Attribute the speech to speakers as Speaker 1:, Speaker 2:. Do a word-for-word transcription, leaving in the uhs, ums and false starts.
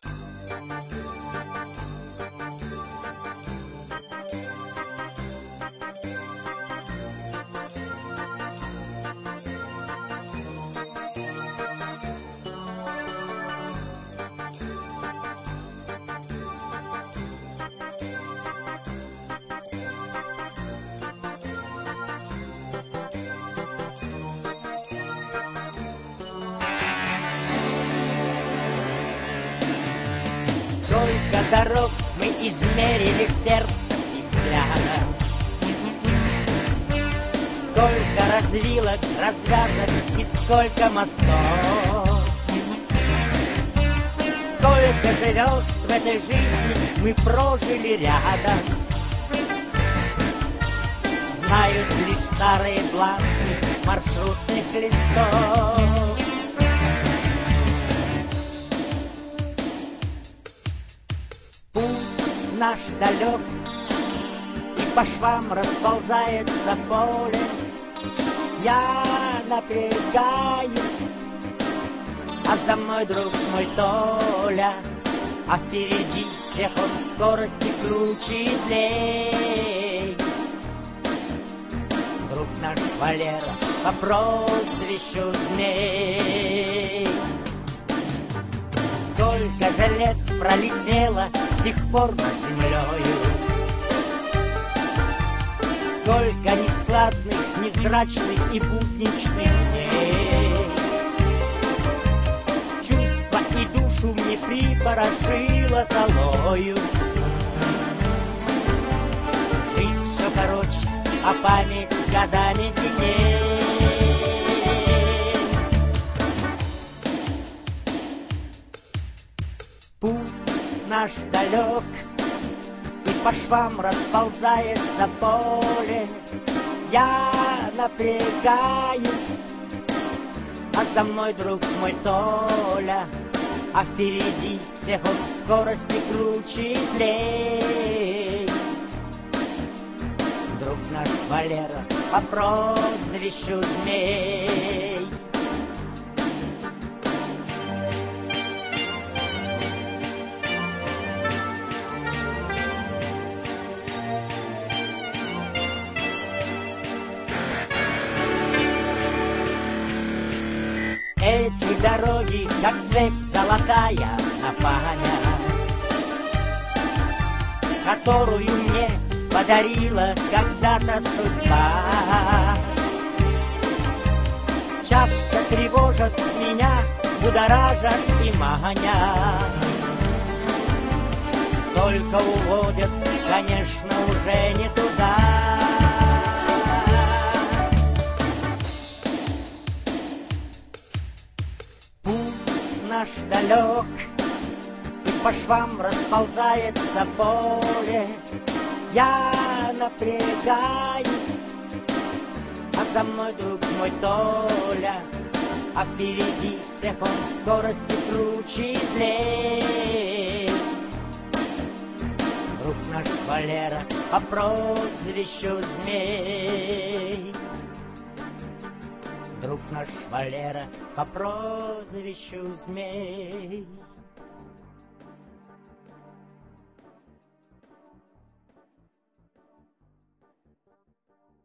Speaker 1: Сколько дорог мы измерили сердцем и взглядом, сколько развилок, развязок и сколько мостов. Сколько же верст в этой жизни мы прожили рядом, знают лишь старые бланки маршрутных листов. Наш далек, и по швам расползается поле. Я напрягаюсь, а за мной друг мой Толя, а впереди всех он в скорости круче и злей. Друг наш Валера по прозвищу Змей. Сколько же лет пролетело с тех пор над землею, сколько нескладных, невзрачных и будничных дней. Чувства и душу мне припорошило золою. Жизнь все короче, а память с годами длинней. Путь наш далек, и по швам расползается поле. Я напрягаюсь, а за мной друг мой Толя, а впереди всех он в скорости круче и злей. Друг наш Валера по прозвищу Змей. Эти дороги, как цепь золотая на память, которую мне подарила когда-то судьба. Часто тревожат меня, будоражат и манят, только уводят, конечно, уже не туда. Наш далек, и по швам расползается поле. Я напрягаюсь, а за мной друг мой Толя, а впереди всех он в скорости круче и злей. Друг наш Валера по прозвищу Змей. Друг наш Валера по прозвищу Змей.